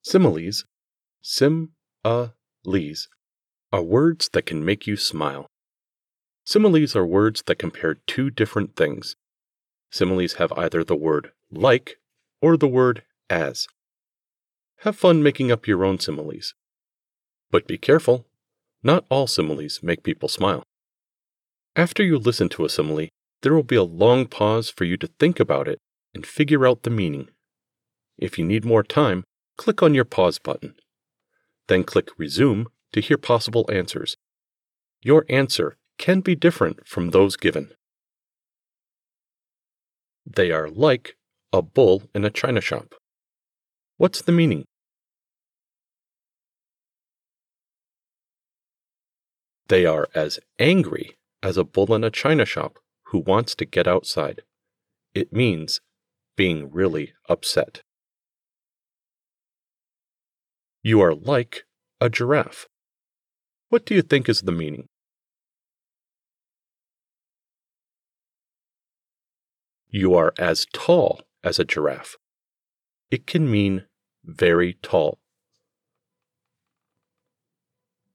Similes, sim-a-lees, are words that can make you smile. Similes are words that compare two different things. Similes have either the word like or the word as. Have fun making up your own similes. But be careful, not all similes make people smile. After you listen to a simile, there will be a long pause for you to think about it and figure out the meaning. If you need more time, click on your pause button. Then click Resume to hear possible answers. Your answer can be different from those given. They are like a bull in a china shop. What's the meaning? They are as angry as a bull in a china shop who wants to get outside. It means being really upset. You are like a giraffe. What do you think is the meaning? You are as tall as a giraffe. It can mean very tall.